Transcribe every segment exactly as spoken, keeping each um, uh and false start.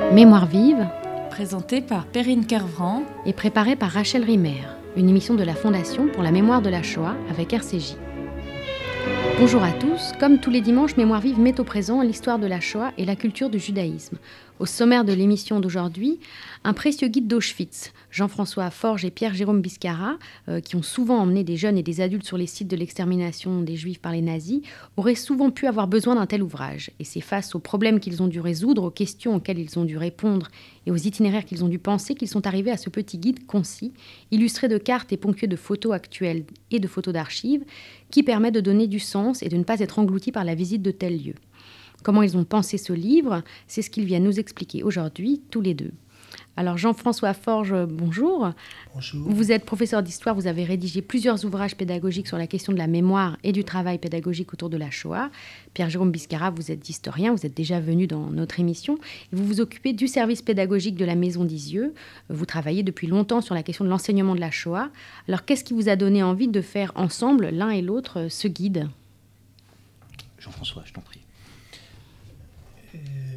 Mémoire vive, présentée par Perrine Kervran et préparée par Rachel Rimer, une émission de la Fondation pour la mémoire de la Shoah avec R C J. Bonjour à tous, comme tous les dimanches, Mémoire vive met au présent l'histoire de la Shoah et la culture du judaïsme. Au sommaire de l'émission d'aujourd'hui, un précieux guide d'Auschwitz. Jean-François Forge et Pierre-Jérôme Biscara, euh, qui ont souvent emmené des jeunes et des adultes sur les sites de l'extermination des Juifs par les nazis, auraient souvent pu avoir besoin d'un tel ouvrage. Et c'est face aux problèmes qu'ils ont dû résoudre, aux questions auxquelles ils ont dû répondre et aux itinéraires qu'ils ont dû penser qu'ils sont arrivés à ce petit guide concis, illustré de cartes et ponctué de photos actuelles et de photos d'archives, qui permet de donner du sens et de ne pas être englouti par la visite de tels lieux. Comment ils ont pensé ce livre, c'est ce qu'ils viennent nous expliquer aujourd'hui, tous les deux. Alors Jean-François Forge, bonjour. Bonjour. Vous êtes professeur d'histoire, vous avez rédigé plusieurs ouvrages pédagogiques sur la question de la mémoire et du travail pédagogique autour de la Shoah. Pierre-Jérôme Biscara, vous êtes historien, vous êtes déjà venu dans notre émission. Et vous vous occupez du service pédagogique de la Maison d'Isieux. Vous travaillez depuis longtemps sur la question de l'enseignement de la Shoah. Alors qu'est-ce qui vous a donné envie de faire ensemble, l'un et l'autre, ce guide ? Jean-François, je t'en prie. Euh,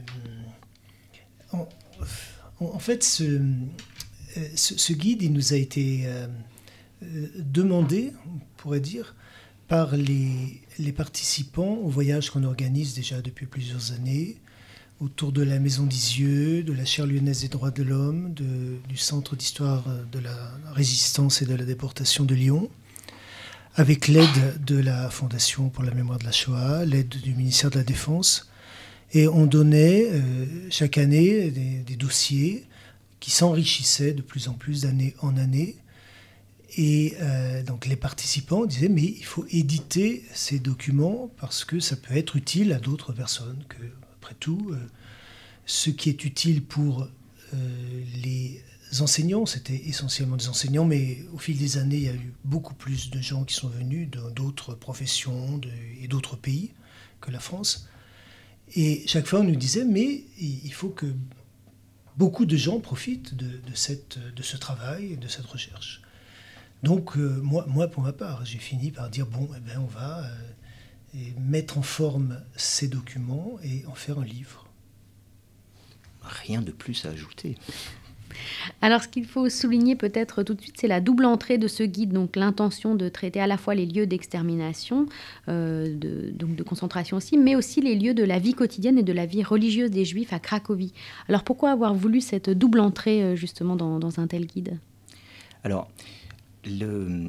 en, en fait, ce, ce, ce guide, il nous a été euh, demandé, on pourrait dire, par les, les participants au voyage qu'on organise déjà depuis plusieurs années, autour de la Maison d'Isieux, de la Chaire lyonnaise des droits de l'homme, de, du Centre d'histoire de la résistance et de la déportation de Lyon, avec l'aide de la Fondation pour la mémoire de la Shoah, l'aide du ministère de la Défense. Et on donnait euh, chaque année des, des dossiers qui s'enrichissaient de plus en plus d'année en année. Et euh, donc les participants disaient, mais il faut éditer ces documents parce que ça peut être utile à d'autres personnes. Que, après tout, euh, ce qui est utile pour euh, les enseignants, c'était essentiellement des enseignants, mais au fil des années, il y a eu beaucoup plus de gens qui sont venus d'autres professions de, et d'autres pays que la France. Et chaque fois, on nous disait, mais il faut que beaucoup de gens profitent de, de, cette, de ce travail, de cette recherche. Donc, euh, moi, moi, pour ma part, j'ai fini par dire, bon, eh ben, on va euh, et mettre en forme ces documents et en faire un livre. Rien de plus à ajouter. Alors, ce qu'il faut souligner peut-être tout de suite, c'est la double entrée de ce guide, donc l'intention de traiter à la fois les lieux d'extermination, euh, de, donc de concentration aussi, mais aussi les lieux de la vie quotidienne et de la vie religieuse des Juifs à Cracovie. Alors, pourquoi avoir voulu cette double entrée, justement, dans, dans un tel guide ? Alors, le...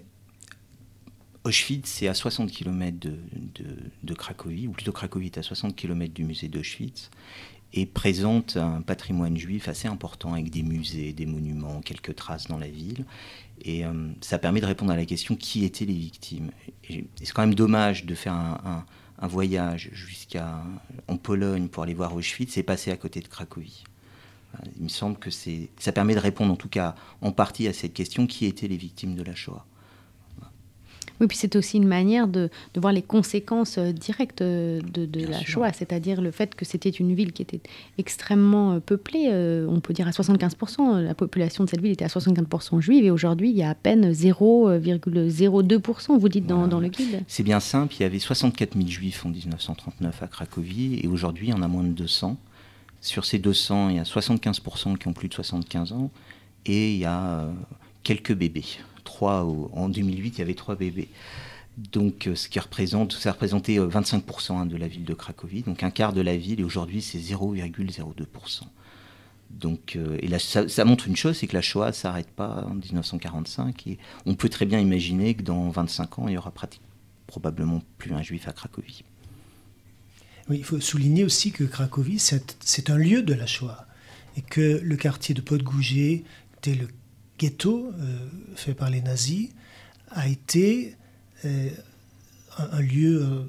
Auschwitz, c'est à soixante kilomètres de, de, de Cracovie, ou plutôt Cracovie est à soixante kilomètres du musée d'Auschwitz, et présente un patrimoine juif assez important avec des musées, des monuments, quelques traces dans la ville. Et euh, ça permet de répondre à la question qui étaient les victimes. Et, et c'est quand même dommage de faire un, un, un voyage jusqu'à en Pologne pour aller voir Auschwitz et passer à côté de Cracovie. Il me semble que c'est, ça permet de répondre en tout cas en partie à cette question qui étaient les victimes de la Shoah. Oui, puis c'est aussi une manière de, de voir les conséquences directes de, de la sûr. Shoah, c'est-à-dire le fait que c'était une ville qui était extrêmement peuplée, euh, on peut dire à soixante-quinze pour cent, la population de cette ville était à soixante-quinze pour cent juive, et aujourd'hui il y a à peine zéro virgule zéro deux pour cent, vous dites dans, Voilà. dans le guide. C'est bien simple, il y avait soixante-quatre mille juifs en dix-neuf cent trente-neuf à Cracovie, et aujourd'hui il y en a moins de deux cents. Sur ces deux cents, il y a soixante-quinze pour cent qui ont plus de soixante-quinze ans, et il y a euh, quelques bébés. Trois, en deux mille huit, il y avait trois bébés. Donc, ce qui représente, ça représentait vingt-cinq pour cent de la ville de Cracovie, donc un quart de la ville, et aujourd'hui, c'est zéro virgule zéro deux pour cent. Donc, euh, et là, ça, ça montre une chose, c'est que la Shoah ne s'arrête pas en dix-neuf cent quarante-cinq, et on peut très bien imaginer que dans vingt-cinq ans, il y aura pratiquement, probablement plus un juif à Cracovie. Oui, il faut souligner aussi que Cracovie, c'est, c'est un lieu de la Shoah, et que le quartier de Podgórze était le ghetto euh, fait par les nazis, a été euh, un, un lieu euh,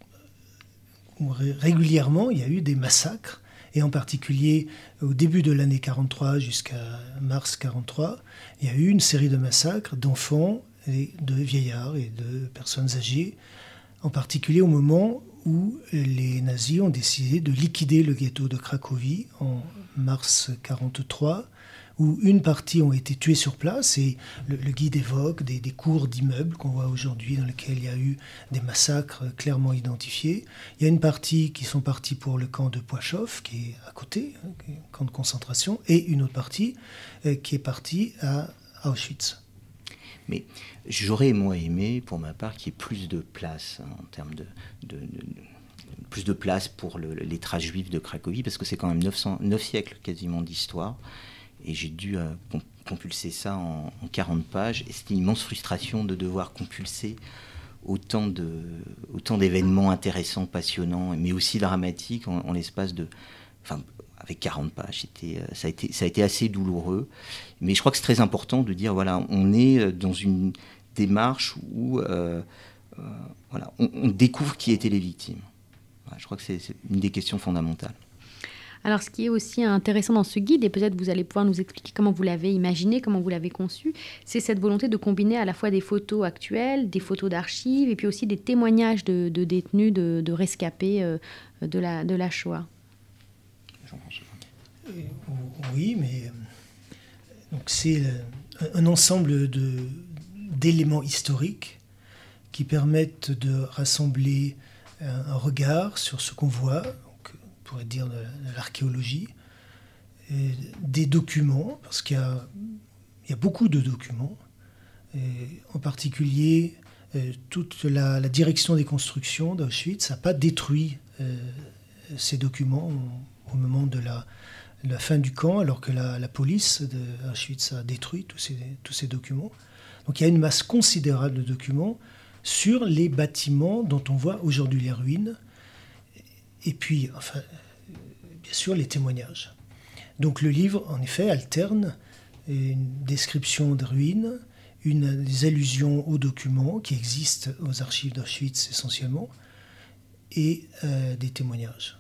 où ré- régulièrement il y a eu des massacres, et en particulier au début de l'année quarante-trois jusqu'à mars quarante-trois, il y a eu une série de massacres d'enfants, et de vieillards et de personnes âgées, en particulier au moment où les nazis ont décidé de liquider le ghetto de Cracovie en mars quarante-trois, où une partie ont été tués sur place, et le, le guide évoque des, des cours d'immeubles qu'on voit aujourd'hui dans lesquels il y a eu des massacres clairement identifiés. Il y a une partie qui sont partis pour le camp de Płaszów, qui est à côté, hein, qui est un camp de concentration, et une autre partie euh, qui est partie à Auschwitz. Mais j'aurais, moi, aimé, pour ma part, qu'il y ait plus de place hein, en termes de, de, de, de plus de place pour le, les traces juives de Cracovie, parce que c'est quand même neuf cents, neuf siècles quasiment d'histoire, et j'ai dû euh, compulser ça en, en quarante pages, et c'était une immense frustration de devoir compulser autant, de, autant d'événements intéressants, passionnants, mais aussi dramatiques en, en l'espace de... Enfin, avec quarante pages, c'était, ça, a été, ça a été assez douloureux, mais je crois que c'est très important de dire, voilà, on est dans une démarche où euh, euh, voilà, on, on découvre qui étaient les victimes. Je crois que c'est, c'est une des questions fondamentales. Alors, ce qui est aussi intéressant dans ce guide, et peut-être vous allez pouvoir nous expliquer comment vous l'avez imaginé, comment vous l'avez conçu, c'est cette volonté de combiner à la fois des photos actuelles, des photos d'archives, et puis aussi des témoignages de, de détenus, de, de rescapés euh, de, la, de la Shoah. Oui, mais donc c'est un ensemble de, d'éléments historiques qui permettent de rassembler un regard sur ce qu'on voit, donc on pourrait dire de, de l'archéologie, et des documents, parce qu'il y a, il y a beaucoup de documents, et en particulier toute la, la direction des constructions d'Auschwitz n'a pas détruit euh, ces documents au, au moment de la, la fin du camp, alors que la, la police d'Auschwitz a détruit tous ces, tous ces documents. Donc il y a une masse considérable de documents sur les bâtiments dont on voit aujourd'hui les ruines, et puis, enfin, bien sûr, les témoignages. Donc le livre, en effet, alterne une description de ruines, une, des allusions aux documents qui existent aux archives d'Auschwitz essentiellement, et euh, des témoignages.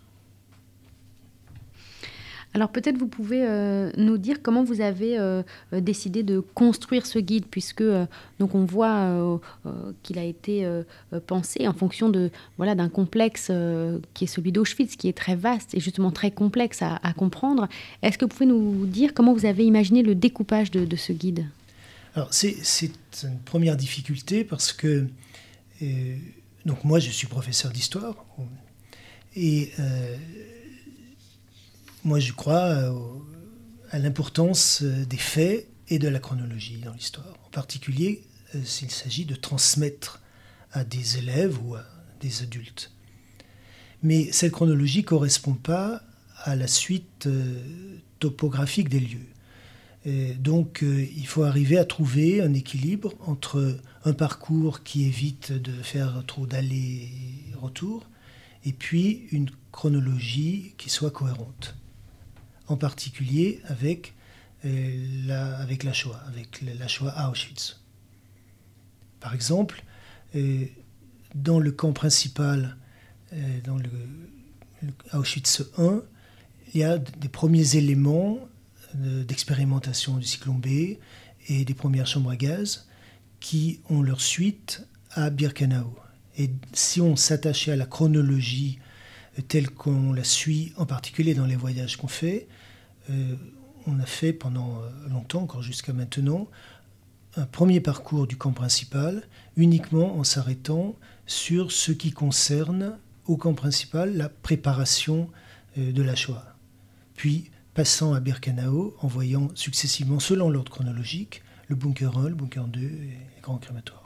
Alors peut-être vous pouvez euh, nous dire comment vous avez euh, décidé de construire ce guide, puisque euh, donc on voit euh, euh, qu'il a été euh, pensé en fonction de, voilà, d'un complexe euh, qui est celui d'Auschwitz, qui est très vaste et justement très complexe à, à comprendre. Est-ce que vous pouvez nous dire comment vous avez imaginé le découpage de, de ce guide ? Alors c'est, c'est une première difficulté parce que euh, donc moi je suis professeur d'histoire et euh, moi, je crois à l'importance des faits et de la chronologie dans l'histoire. En particulier, s'il s'agit de transmettre à des élèves ou à des adultes. Mais cette chronologie ne correspond pas à la suite topographique des lieux. Et donc, il faut arriver à trouver un équilibre entre un parcours qui évite de faire trop d'allers-retours et puis une chronologie qui soit cohérente. En particulier avec, euh, la, avec la Shoah, avec la Shoah à Auschwitz. Par exemple, euh, dans le camp principal, euh, dans le, le Auschwitz un, il y a des premiers éléments de, d'expérimentation du cyclone B et des premières chambres à gaz qui ont leur suite à Birkenau. Et si on s'attachait à la chronologie telle qu'on la suit, en particulier dans les voyages qu'on fait, euh, on a fait pendant longtemps, encore jusqu'à maintenant, un premier parcours du camp principal, uniquement en s'arrêtant sur ce qui concerne au camp principal la préparation euh, de la Shoah. Puis passant à Birkenau, en voyant successivement, selon l'ordre chronologique, le bunker un, le bunker deux et les grands crématoires.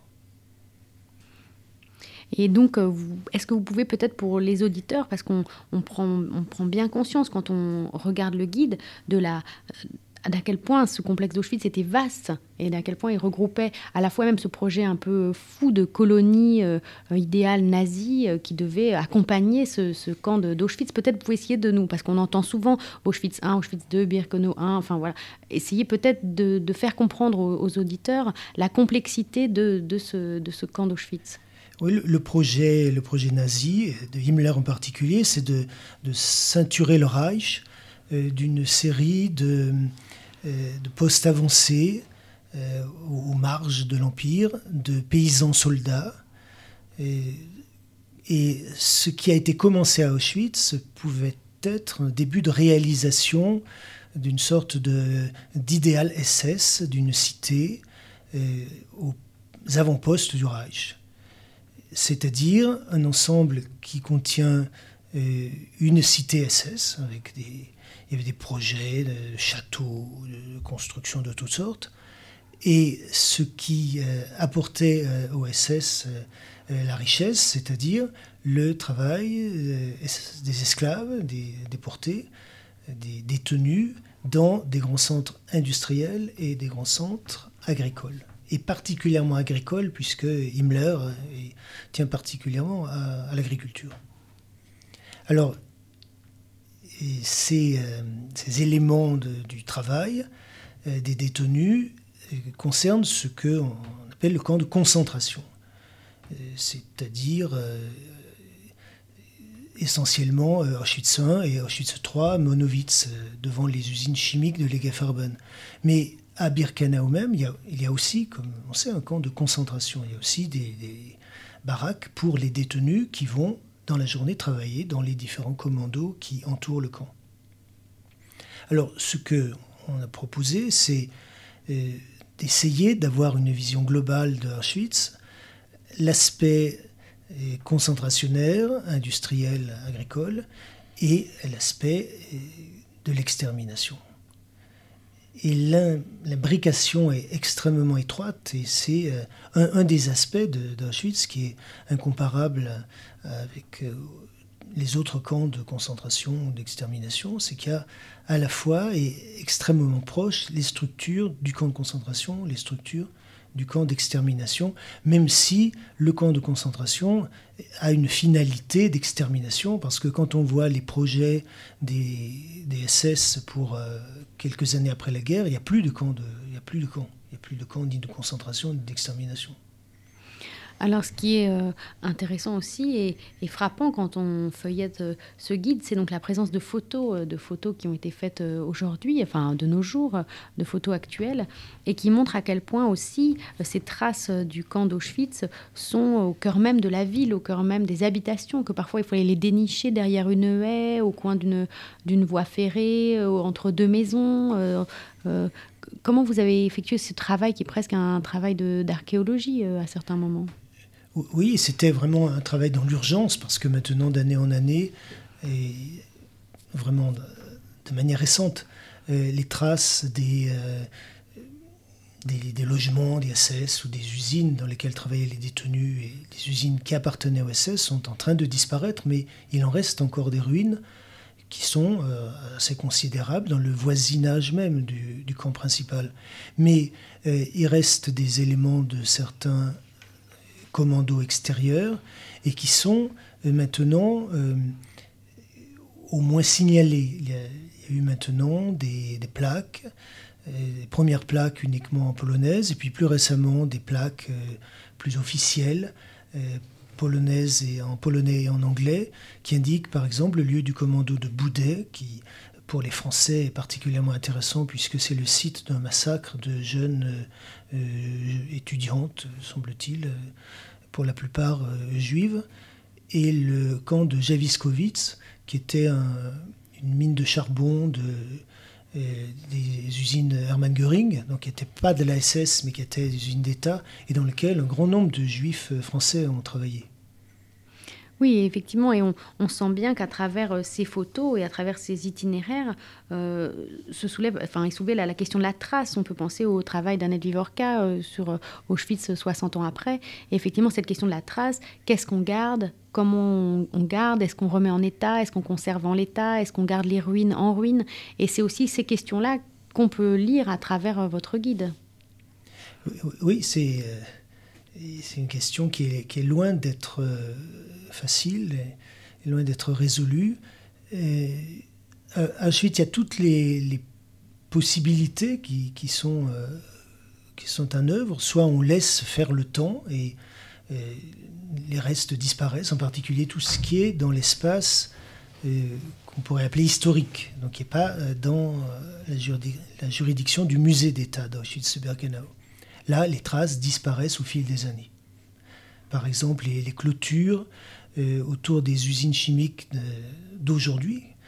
Et donc, est-ce que vous pouvez peut-être pour les auditeurs, parce qu'on on prend, on prend bien conscience quand on regarde le guide de la, d'à quel point ce complexe d'Auschwitz était vaste et d'à quel point il regroupait à la fois même ce projet un peu fou de colonie euh, idéale nazie euh, qui devait accompagner ce, ce camp de, d'Auschwitz. Peut-être vous pouvez essayer de nous, parce qu'on entend souvent Auschwitz un, Auschwitz deux, Birkenau un, enfin voilà, essayer peut-être de, de faire comprendre aux, aux auditeurs la complexité de, de, ce, de ce camp d'Auschwitz. Oui, le projet, le projet nazi, de Himmler en particulier, c'est de, de ceinturer le Reich euh, d'une série de, euh, de postes avancés euh, aux marges de l'Empire, de paysans soldats. Et, et ce qui a été commencé à Auschwitz pouvait peut-être un début de réalisation d'une sorte de, d'idéal S S, d'une cité euh, aux avant-postes du Reich. C'est-à-dire un ensemble qui contient euh, une cité S S, avec des, il y avait des projets de châteaux, de construction de toutes sortes, et ce qui euh, apportait euh, au S S euh, la richesse, c'est-à-dire le travail euh, des esclaves, des déportés, des détenus, dans des grands centres industriels et des grands centres agricoles. Et particulièrement agricoles, puisque Himmler euh, tient particulièrement à, à l'agriculture. Alors, ces, euh, ces éléments de, du travail euh, des détenus euh, concernent ce qu'on appelle le camp de concentration. Euh, c'est-à-dire euh, essentiellement euh, Auschwitz un et Auschwitz trois, Monowitz, euh, devant les usines chimiques de Legefarben. Mais à Birkenau même, il y, a, il y a aussi, comme on sait, un camp de concentration. Il y a aussi des, des baraques pour les détenus qui vont dans la journée travailler dans les différents commandos qui entourent le camp. Alors, ce qu'on a proposé, c'est euh, d'essayer d'avoir une vision globale de Auschwitz, l'aspect euh, concentrationnaire, industriel, agricole, et l'aspect euh, de l'extermination. Et l'imbrication est extrêmement étroite, et c'est euh, un, un des aspects de, d'Auschwitz qui est incomparable avec euh, les autres camps de concentration ou d'extermination, c'est qu'il y a à la fois et extrêmement proches les structures du camp de concentration, les structures du camp d'extermination, même si le camp de concentration a une finalité d'extermination, parce que quand on voit les projets des, des S S pour euh, quelques années après la guerre, il n'y a plus de camp, de, il n'y a plus de camp, il n'y a plus de camp ni de concentration ni d'extermination. Alors, ce qui est euh, intéressant aussi et, et frappant quand on feuillette euh, ce guide, c'est donc la présence de photos, euh, de photos qui ont été faites euh, aujourd'hui, enfin de nos jours, euh, de photos actuelles, et qui montrent à quel point aussi euh, ces traces euh, du camp d'Auschwitz sont au cœur même de la ville, au cœur même des habitations, que parfois il fallait les dénicher derrière une haie, au coin d'une, d'une voie ferrée, euh, entre deux maisons. Euh, euh, comment vous avez effectué ce travail qui est presque un travail de, d'archéologie euh, à certains moments ? Oui, c'était vraiment un travail dans l'urgence, parce que maintenant, d'année en année, et vraiment de manière récente, les traces des, des, des logements, des S S ou des usines dans lesquelles travaillaient les détenus et des usines qui appartenaient aux S S sont en train de disparaître, mais il en reste encore des ruines qui sont assez considérables dans le voisinage même du, du camp principal. Mais euh, il reste des éléments de certains commandos extérieurs et qui sont euh, maintenant euh, au moins signalés. Il y a, il y a eu maintenant des, des plaques, euh, des premières plaques uniquement en polonaise, et puis plus récemment des plaques euh, plus officielles, euh, polonaises et en polonais et en anglais, qui indiquent par exemple le lieu du commando de Boudet, qui pour les Français est particulièrement intéressant puisque c'est le site d'un massacre de jeunes euh, étudiantes, semble-t-il, pour la plupart euh, juives, et le camp de Jawiskowicz, qui était un, une mine de charbon de, euh, des usines Hermann Göring, donc qui n'était pas de la S S mais qui était des usines d'État, et dans lequel un grand nombre de juifs français ont travaillé. Oui, effectivement, et on, on sent bien qu'à travers euh, ces photos et à travers ces itinéraires, euh, se soulève, enfin, il soulève la, la question de la trace. On peut penser au travail d'Annette Vivorka euh, sur euh, Auschwitz soixante ans après. Et effectivement, cette question de la trace, qu'est-ce qu'on garde ? Comment on, on garde ? Est-ce qu'on remet en état ? Est-ce qu'on conserve en l'état ? Est-ce qu'on garde les ruines en ruines ? Et c'est aussi ces questions-là qu'on peut lire à travers euh, votre guide. Oui, c'est, euh, c'est une question qui est, qui est loin d'être Euh, facile et loin d'être résolu. Et à Auschwitz, il y a toutes les, les possibilités qui, qui, sont, euh, qui sont en œuvre. Soit on laisse faire le temps et, et les restes disparaissent, en particulier tout ce qui est dans l'espace euh, qu'on pourrait appeler historique, donc qui n'est pas dans la, juridi- la juridiction du musée d'État d'Auschwitz-Birkenau. Là, les traces disparaissent au fil des années. Par exemple, les, les clôtures euh, autour des usines chimiques de, d'aujourd'hui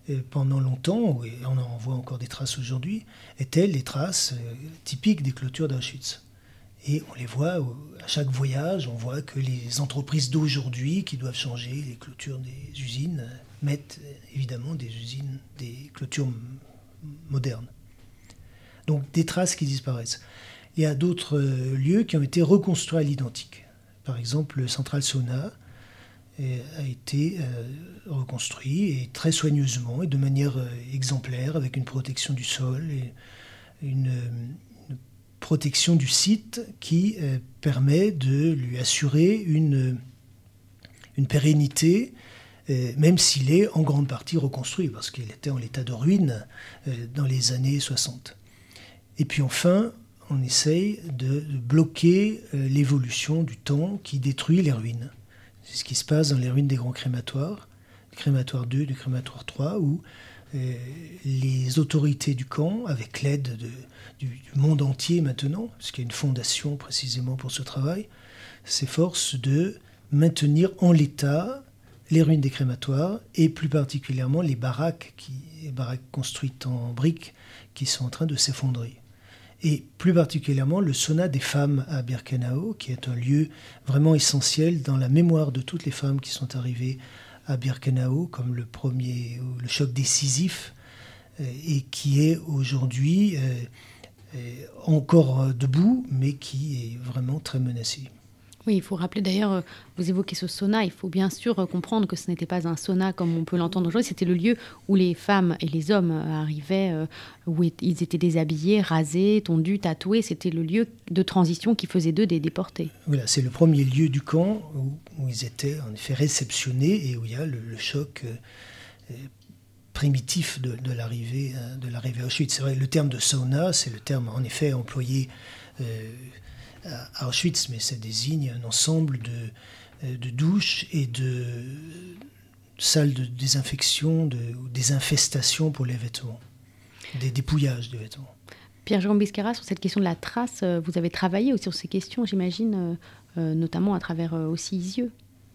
euh, pendant longtemps, et on en voit encore des traces aujourd'hui, étaient les traces euh, typiques des clôtures d'Auschwitz. Et on les voit à chaque voyage, on voit que les entreprises d'aujourd'hui qui doivent changer les clôtures des usines mettent évidemment des usines, des clôtures modernes. Donc des traces qui disparaissent. Il y a d'autres lieux qui ont été reconstruits à l'identique. Par exemple, le Central Sauna a été reconstruit et très soigneusement et de manière exemplaire avec une protection du sol et une protection du site qui euh, permet de lui assurer une, une pérennité, euh, même s'il est en grande partie reconstruit, parce qu'il était en état de ruine euh, dans les années soixante. Et puis enfin, on essaye de, de bloquer euh, l'évolution du temps qui détruit les ruines. C'est ce qui se passe dans les ruines des grands crématoires, du crématoire deux, du crématoire trois, où euh, les autorités du camp, avec l'aide de Du, du monde entier maintenant, parce qu'il y a une fondation précisément pour ce travail, s'efforce de maintenir en l'état les ruines des crématoires et plus particulièrement les baraques, qui, les baraques construites en briques qui sont en train de s'effondrer. Et plus particulièrement le sauna des femmes à Birkenau, qui est un lieu vraiment essentiel dans la mémoire de toutes les femmes qui sont arrivées à Birkenau, comme le premier, le choc décisif, et qui est aujourd'hui encore debout, mais qui est vraiment très menacé. Oui, il faut rappeler d'ailleurs, vous évoquez ce sauna, il faut bien sûr comprendre que ce n'était pas un sauna comme on peut l'entendre aujourd'hui, c'était le lieu où les femmes et les hommes arrivaient, où ils étaient déshabillés, rasés, tondus, tatoués, c'était le lieu de transition qui faisait d'eux des déportés. Voilà, c'est le premier lieu du camp où, où ils étaient en effet réceptionnés et où il y a le, le choc euh, primitif de, de, l'arrivée, de l'arrivée à Auschwitz. C'est vrai, le terme de sauna, c'est le terme en effet employé euh, à Auschwitz, mais ça désigne un ensemble de, de douches et de salles de désinfection, de désinfestation pour les vêtements, des dépouillages de vêtements. Pierre-Jérôme Bisquera, sur cette question de la trace, vous avez travaillé aussi sur ces questions, j'imagine, euh, notamment à travers euh, aussi Isieux.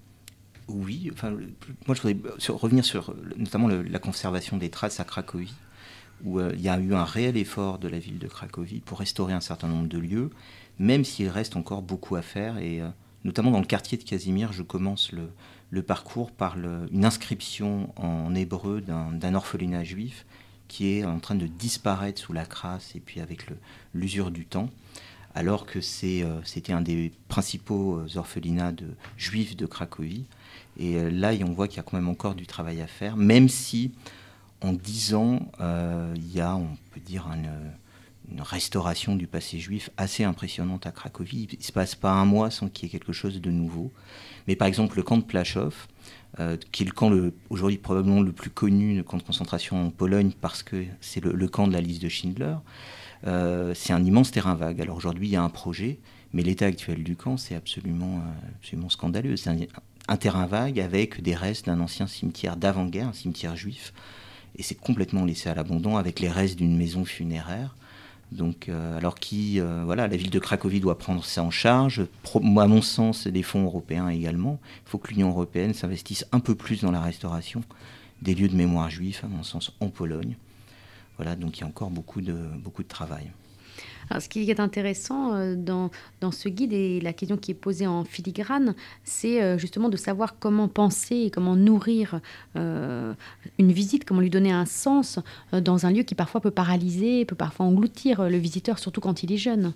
Oui, enfin, moi je voudrais sur, revenir sur notamment le, la conservation des traces à Cracovie, où euh, il y a eu un réel effort de la ville de Cracovie pour restaurer un certain nombre de lieux, même s'il reste encore beaucoup à faire. Et euh, notamment dans le quartier de Casimir, je commence le, le parcours par le, une inscription en hébreu d'un, d'un orphelinat juif qui est en train de disparaître sous la crasse et puis avec le, l'usure du temps, alors que c'est, euh, c'était un des principaux orphelinats de, juifs de Cracovie. Et euh, là, on voit qu'il y a quand même encore du travail à faire, même si en dix ans, euh, il y a, on peut dire, une, une restauration du passé juif assez impressionnante à Cracovie. Il ne se passe pas un mois sans qu'il y ait quelque chose de nouveau. Mais par exemple, le camp de Plaszow, euh, qui est le camp le, aujourd'hui probablement le plus connu, le camp de concentration en Pologne, parce que c'est le, le camp de la liste de Schindler, euh, c'est un immense terrain vague. Alors aujourd'hui, il y a un projet, mais l'état actuel du camp, c'est absolument, absolument scandaleux. C'est un, un terrain vague avec des restes d'un ancien cimetière d'avant-guerre, un cimetière juif, et c'est complètement laissé à l'abandon avec les restes d'une maison funéraire. Donc, euh, alors qui, euh, voilà, la ville de Cracovie doit prendre ça en charge. Pro, à mon sens, des fonds européens également. Il faut que l'Union européenne s'investisse un peu plus dans la restauration des lieux de mémoire juifs, à mon sens, en Pologne. Voilà, donc il y a encore beaucoup de, beaucoup de travail. Alors, ce qui est intéressant euh, dans, dans ce guide et la question qui est posée en filigrane, c'est euh, justement de savoir comment penser et comment nourrir euh, une visite, comment lui donner un sens euh, dans un lieu qui parfois peut paralyser, peut parfois engloutir le visiteur, surtout quand il est jeune.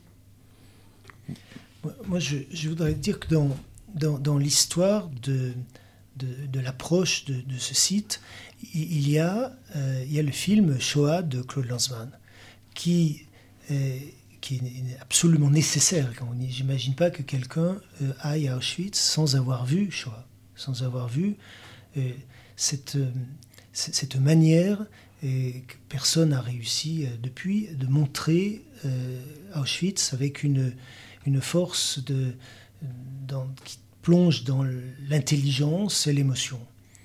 Moi, je, je voudrais dire que dans, dans, dans l'histoire de, de, de l'approche de, de ce site, il y, a, euh, il y a le film Shoah de Claude Lanzmann, qui... Euh, qui est absolument nécessaire. Je n'imagine pas que quelqu'un euh, aille à Auschwitz sans avoir vu Shoah, sans avoir vu euh, cette, euh, cette manière euh, que personne n'a réussi euh, depuis de montrer euh, Auschwitz avec une, une force de, dans, qui plonge dans l'intelligence et l'émotion.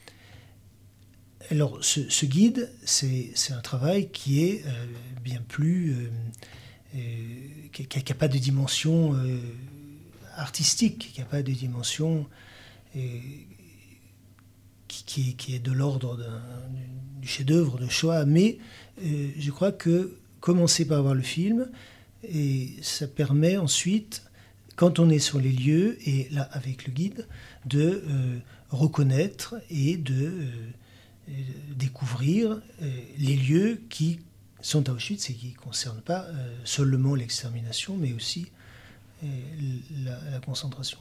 Alors ce, ce guide, c'est, c'est un travail qui est euh, bien plus... Euh, Euh, qui n'a pas de dimension euh, artistique, qui n'a pas de dimension euh, qui, qui, qui est de l'ordre d'un, du chef-d'œuvre de Shoah, mais euh, je crois que commencer par voir le film, et ça permet ensuite, quand on est sur les lieux, et là avec le guide, de euh, reconnaître et de euh, découvrir euh, les lieux qui sont à Auschwitz et qui ne concernent pas euh, seulement l'extermination, mais aussi euh, la, la concentration.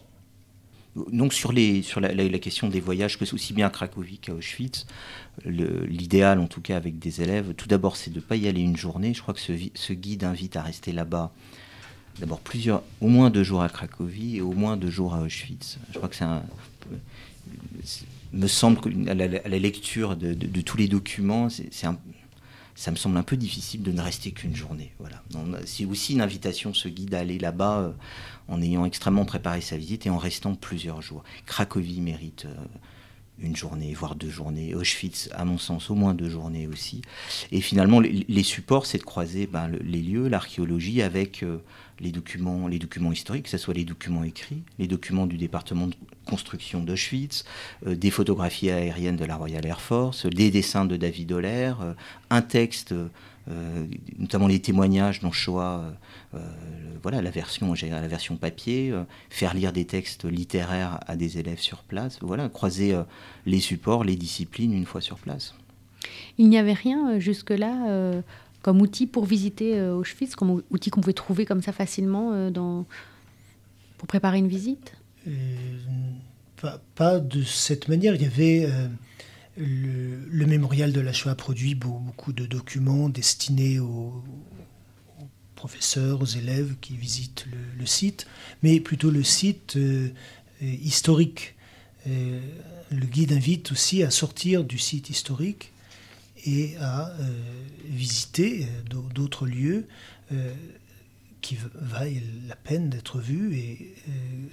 Donc sur, les, sur la, la, la question des voyages, que c'est aussi bien à Cracovie qu'à Auschwitz, le, l'idéal en tout cas avec des élèves, tout d'abord c'est de ne pas y aller une journée. Je crois que ce, ce guide invite à rester là-bas d'abord plusieurs, au moins deux jours à Cracovie et au moins deux jours à Auschwitz. Je crois que c'est un... C'est, me semble qu'à la, à la lecture de, de, de tous les documents, c'est, c'est un, ça me semble un peu difficile de ne rester qu'une journée. Voilà. Donc, c'est aussi une invitation, ce guide, à aller là-bas euh, en ayant extrêmement préparé sa visite et en restant plusieurs jours. Cracovie mérite euh, une journée, voire deux journées. Auschwitz, à mon sens, au moins deux journées aussi. Et finalement, les, les supports, c'est de croiser ben, le, les lieux, l'archéologie, avec euh, les documents, les documents historiques, que ce soit les documents écrits, les documents du département de construction d'Auschwitz, euh, des photographies aériennes de la Royal Air Force, des dessins de David Holler, euh, un texte, euh, notamment les témoignages dans Shoah, euh, voilà, la version, la version papier, euh, faire lire des textes littéraires à des élèves sur place, voilà, croiser euh, les supports, les disciplines une fois sur place. Il n'y avait rien euh, jusque-là euh, comme outil pour visiter euh, Auschwitz, comme outil qu'on pouvait trouver comme ça facilement euh, dans... pour préparer une visite ? euh, pas, pas de cette manière. Il y avait euh, le, le mémorial de la Shoah a produit beaucoup de documents destinés aux, aux professeurs, aux élèves qui visitent le, le site, mais plutôt le site euh, historique. Euh, le guide invite aussi à sortir du site historique et à euh, visiter euh, d'autres lieux euh, qui valent la peine d'être vus et euh,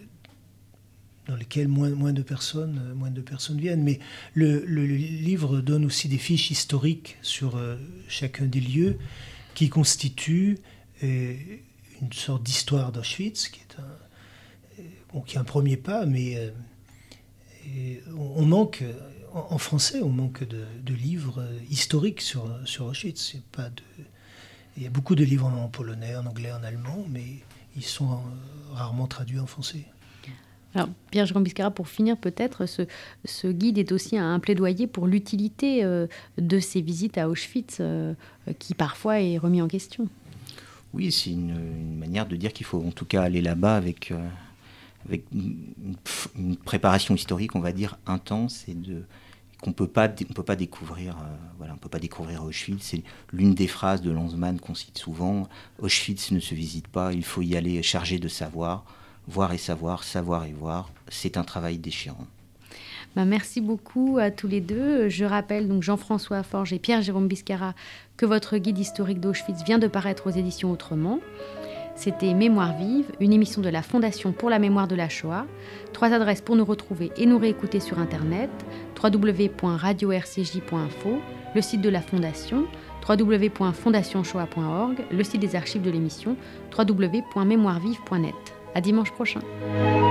dans lesquels moins, moins, de personnes, moins de personnes viennent. Mais le, le, le livre donne aussi des fiches historiques sur euh, chacun des lieux qui constituent euh, une sorte d'histoire d'Auschwitz, qui est un, bon, qui est un premier pas, mais euh, on, on manque... En français, on manque de, de livres historiques sur, sur Auschwitz. Il y a pas de, il y a beaucoup de livres en polonais, en anglais, en allemand, mais ils sont rarement traduits en français. Alors, Pierre-Jérôme Biscarat, pour finir peut-être, ce, ce guide est aussi un plaidoyer pour l'utilité euh, de ces visites à Auschwitz, euh, qui parfois est remis en question. Oui, c'est une, une manière de dire qu'il faut en tout cas aller là-bas avec... Euh... avec une, une préparation historique, on va dire, intense, et de, qu'on peut pas, on peut pas découvrir, euh, voilà, on peut pas découvrir Auschwitz. C'est l'une des phrases de Lanzmann qu'on cite souvent. Auschwitz ne se visite pas, il faut y aller chargé de savoir, voir et savoir, savoir et voir. C'est un travail déchirant. Ben, merci beaucoup à tous les deux. Je rappelle donc Jean-François Forge et Pierre-Jérôme Biscarat que votre guide historique d'Auschwitz vient de paraître aux éditions Autrement. C'était Mémoire vive, une émission de la Fondation pour la mémoire de la Shoah. Trois adresses pour nous retrouver et nous réécouter sur Internet: w w w point radio r c j point info, le site de la Fondation, w w w point fondation shoah point org, le site des archives de l'émission, w w w point mémoire vive point net. À dimanche prochain.